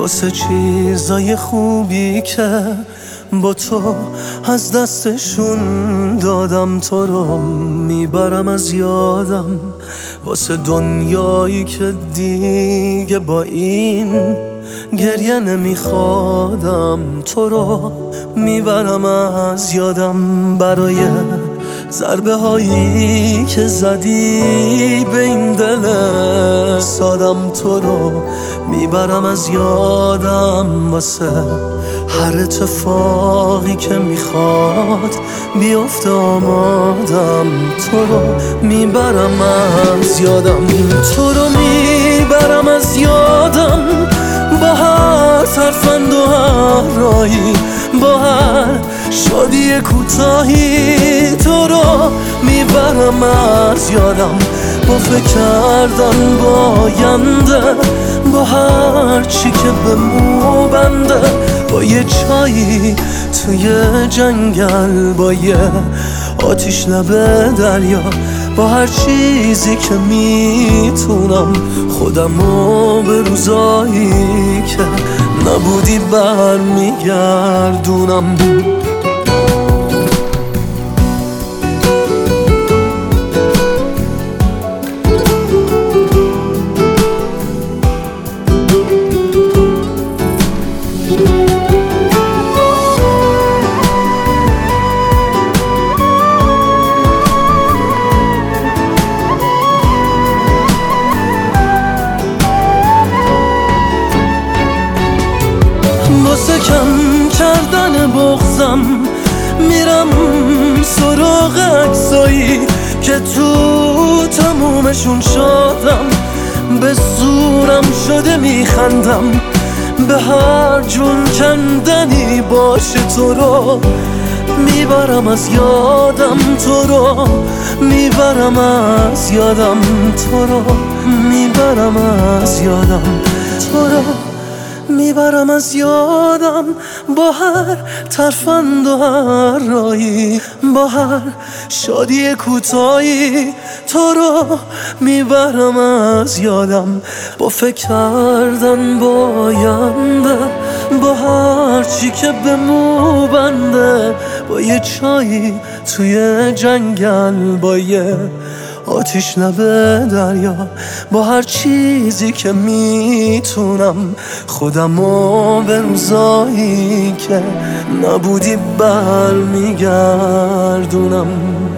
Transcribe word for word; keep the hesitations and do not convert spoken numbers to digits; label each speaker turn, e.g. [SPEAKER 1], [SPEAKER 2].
[SPEAKER 1] واسه چیزای خوبی که با تو از دستشون دادم. تو رو میبرم از یادم واسه دنیایی که دیگه با این گریه نمیخوادم. تو رو میبرم از یادم برای ضربه هایی که زدی به این دل سادم. تو رو میبرم از یادم واسه هر اتفاقی که میخواد بیفته آمادم. تو رو میبرم از یادم، تو رو میبرم از یادم با هر ترفند و هر رایی، با هر شادی کوتاهی. تو رو میبرم از یادم با فکر کردن با آینده، با هر چی که به مو بنده، با یه چایی توی جنگل، با یه آتیش لب دریا، با هر چیزی که میتونم خودمو به روزایی که نبودی برمیگردونم. واسه کم کردن بغضم میرم سراغ عکسایی که تو تمومشون شدم. به زورم شده میخندم به هر جون کندنی باشه. تو رو میبرم از یادم، تو رو میبرم از یادم، تو رو میبرم از یادم، تو رو میبرم از یادم با هر ترفند و هر رایی، با هر شادی کوتاهی. تو رو میبرم از یادم با فکر کردن با آینده، با هر چی که به مو بنده، با یه چایی توی جنگل، با یه آتیش لب دریا، با هر چیزی که میتونم خودمو به روزایی که نبودی برمیگردونم.